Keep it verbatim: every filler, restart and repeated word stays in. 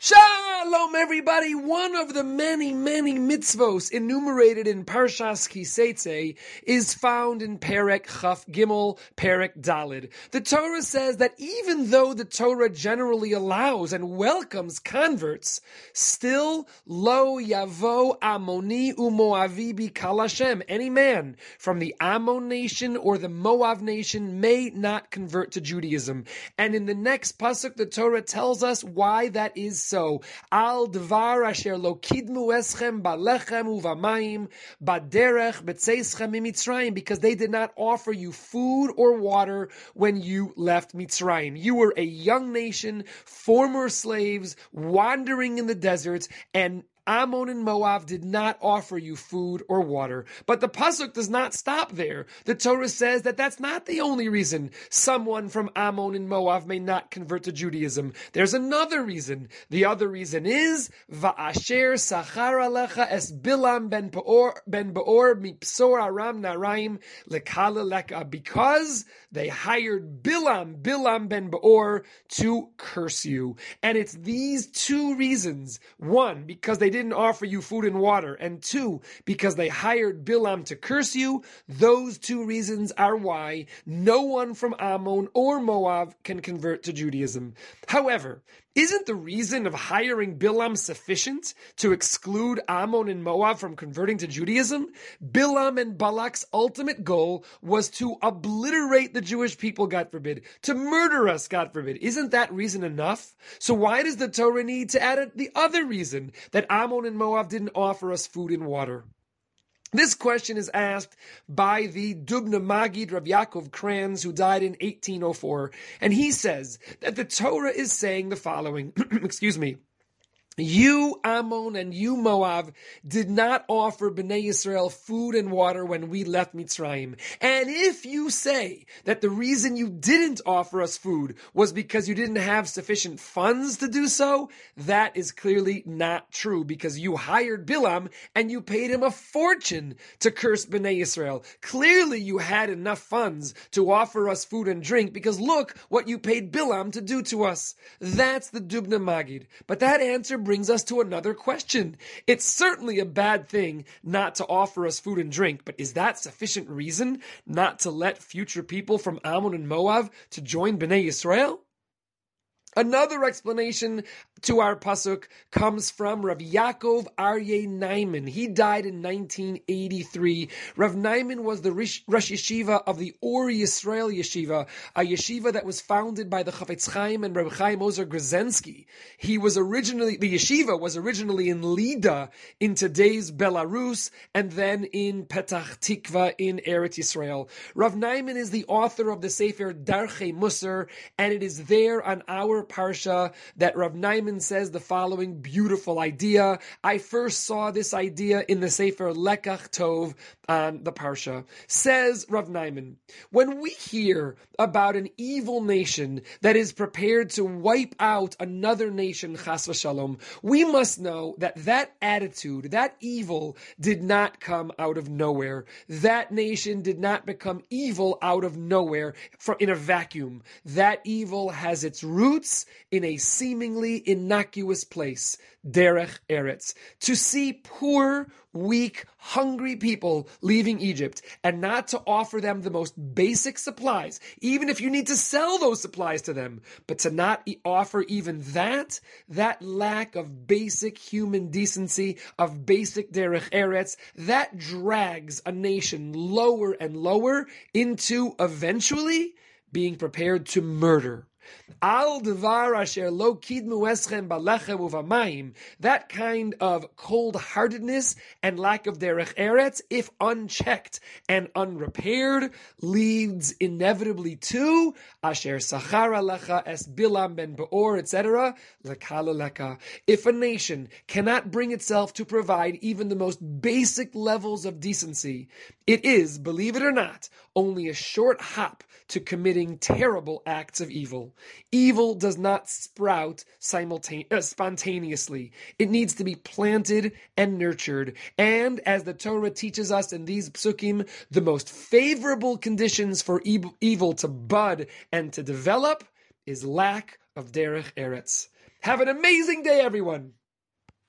Shalom, everybody! One of the many, many mitzvos enumerated in Parshas Kiseitze is found in Perek Chaf Gimel, Perek Dalid. The Torah says that even though the Torah generally allows and welcomes converts, still lo yavo Ammoni uMoavi bikal Hashem. Any man from the Ammon nation or the Moab nation may not convert to Judaism. And in the next pasuk, the Torah tells us why that is so. So, al dvar asher lo kidmu eschem balechem uvamayim baderech betzeschem mimitzrayim, because they did not offer you food or water when you left Mitzrayim. You were a young nation, former slaves, wandering in the deserts, and Ammon and Moab did not offer you food or water. But the pasuk does not stop there. The Torah says that that's not the only reason someone from Ammon and Moab may not convert to Judaism. There's another reason. The other reason is Va'asher sachar alecha es Bilam ben Beor ben Beor mipsor Aram Naraim lekala leka, because they hired Bilam, Bilam ben Beor, to curse you. And it's these two reasons. One, because they didn't offer you food and water, and two, because they hired Bilam to curse you. Those two reasons are why no one from Ammon or Moab can convert to Judaism. However, isn't the reason of hiring Bilam sufficient to exclude Ammon and Moab from converting to Judaism? Bilam and Balak's ultimate goal was to obliterate the Jewish people, God forbid, to murder us, God forbid. Isn't that reason enough? So why does the Torah need to add the other reason that Ammon and Moab didn't offer us food and water? This question is asked by the Dubna Magid Rav Yaakov Kranz, who died in eighteen oh four, and he says that the Torah is saying the following, excuse me, you, Ammon, and you, Moab, did not offer Bnei Yisrael food and water when we left Mitzrayim. And if you say that the reason you didn't offer us food was because you didn't have sufficient funds to do so, that is clearly not true, because you hired Bilam and you paid him a fortune to curse Bnei Yisrael. Clearly you had enough funds to offer us food and drink, because look what you paid Bilam to do to us. That's the Dubna Magid. But that answer brings us to another question. It's certainly a bad thing not to offer us food and drink, but is that sufficient reason not to let future people from Ammon and Moab to join Bnei Yisrael? Another explanation to our pasuk comes from Rav Yaakov Aryeh Naiman. He died in nineteen eighty-three. Rav Naiman was the Rosh Yeshiva of the Or Yisrael Yeshiva, a yeshiva that was founded by the Chafetz Chaim and Reb Chaim Ozer Grzensky. He was originally, the yeshiva was originally in Lida in today's Belarus, and then in Petach Tikva in Eretz Yisrael. Rav Naiman is the author of the Sefer Darchei Musar, and it is there on our parsha that Rav Naiman says the following beautiful idea. I first saw this idea in the Sefer Lekach Tov on the parsha. Says Rav Naiman, when we hear about an evil nation that is prepared to wipe out another nation, chas v'shalom, we must know that that attitude, that evil, did not come out of nowhere. That nation did not become evil out of nowhere in a vacuum. That evil has its roots in a seemingly innocuous place, Derech Eretz. To see poor, weak, hungry people leaving Egypt and not to offer them the most basic supplies, even if you need to sell those supplies to them, but to not e- offer even that, that lack of basic human decency, of basic Derech Eretz, that drags a nation lower and lower into eventually being prepared to murder. Al devar asher lo kidmu eschem balechem uvamayim. That kind of cold-heartedness and lack of derech eretz, if unchecked and unrepaired, leads inevitably to asher sachar alecha es Bilam ben Beor, et cetera. Lekala leka. If a nation cannot bring itself to provide even the most basic levels of decency, it is, believe it or not, only a short hop to committing terrible acts of evil. Evil does not sprout simultane- uh, spontaneously. It needs to be planted and nurtured. And as the Torah teaches us in these psukim, the most favorable conditions for evil, evil to bud and to develop is lack of derech eretz. Have an amazing day, everyone.